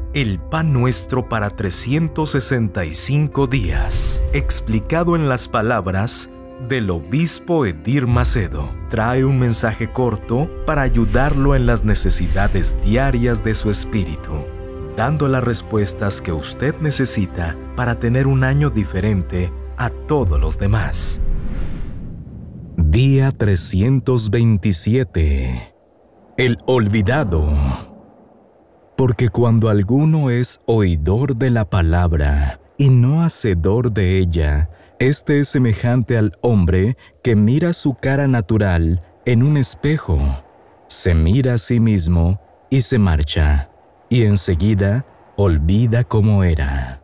El pan nuestro para 365 días, explicado en las palabras del obispo Edir Macedo, trae un mensaje corto para ayudarlo en las necesidades diarias de su espíritu, dando las respuestas que usted necesita para tener un año diferente a todos los demás. Día 327. El olvidado. Porque cuando alguno es oidor de la palabra y no hacedor de ella, este es semejante al hombre que mira su cara natural en un espejo, se mira a sí mismo y se marcha, y enseguida olvida cómo era.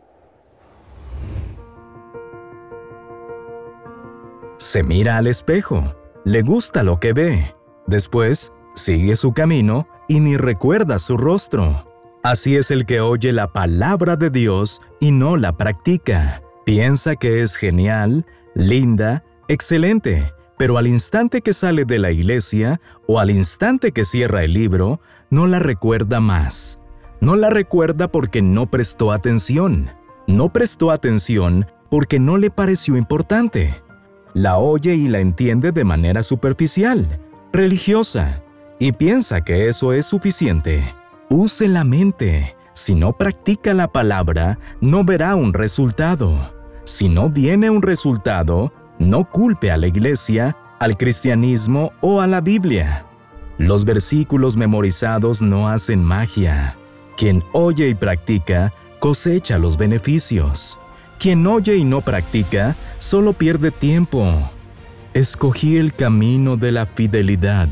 Se mira al espejo, le gusta lo que ve, después sigue su camino y ni recuerda su rostro. Así es el que oye la palabra de Dios y no la practica. Piensa que es genial, linda, excelente, pero al instante que sale de la iglesia o al instante que cierra el libro, no la recuerda más. No la recuerda porque no prestó atención. No prestó atención porque no le pareció importante. La oye y la entiende de manera superficial, religiosa, y piensa que eso es suficiente. Use la mente. Si no practica la palabra, no verá un resultado. Si no viene un resultado, no culpe a la iglesia, al cristianismo o a la Biblia. Los versículos memorizados no hacen magia. Quien oye y practica, cosecha los beneficios. Quien oye y no practica, solo pierde tiempo. Escogí el camino de la fidelidad.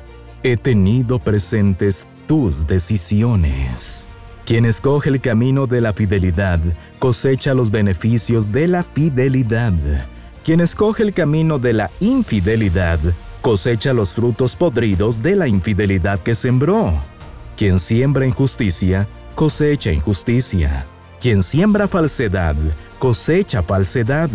He tenido presentes tus decisiones. Quien escoge el camino de la fidelidad, cosecha los beneficios de la fidelidad. Quien escoge el camino de la infidelidad, cosecha los frutos podridos de la infidelidad que sembró. Quien siembra injusticia, cosecha injusticia. Quien siembra falsedad, cosecha falsedad.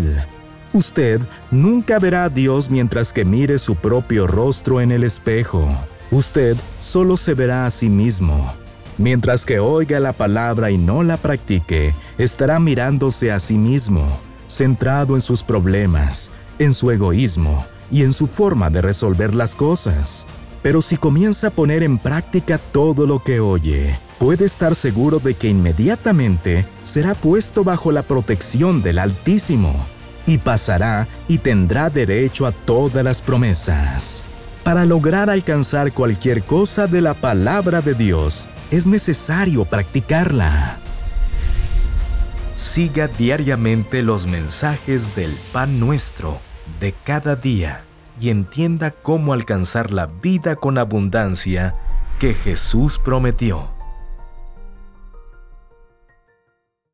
Usted nunca verá a Dios mientras que mire su propio rostro en el espejo. Usted solo se verá a sí mismo. Mientras que oiga la palabra y no la practique, estará mirándose a sí mismo, centrado en sus problemas, en su egoísmo y en su forma de resolver las cosas. Pero si comienza a poner en práctica todo lo que oye, puede estar seguro de que inmediatamente será puesto bajo la protección del Altísimo y pasará y tendrá derecho a todas las promesas. Para lograr alcanzar cualquier cosa de la palabra de Dios, es necesario practicarla. Siga diariamente los mensajes del pan nuestro de cada día y entienda cómo alcanzar la vida con abundancia que Jesús prometió.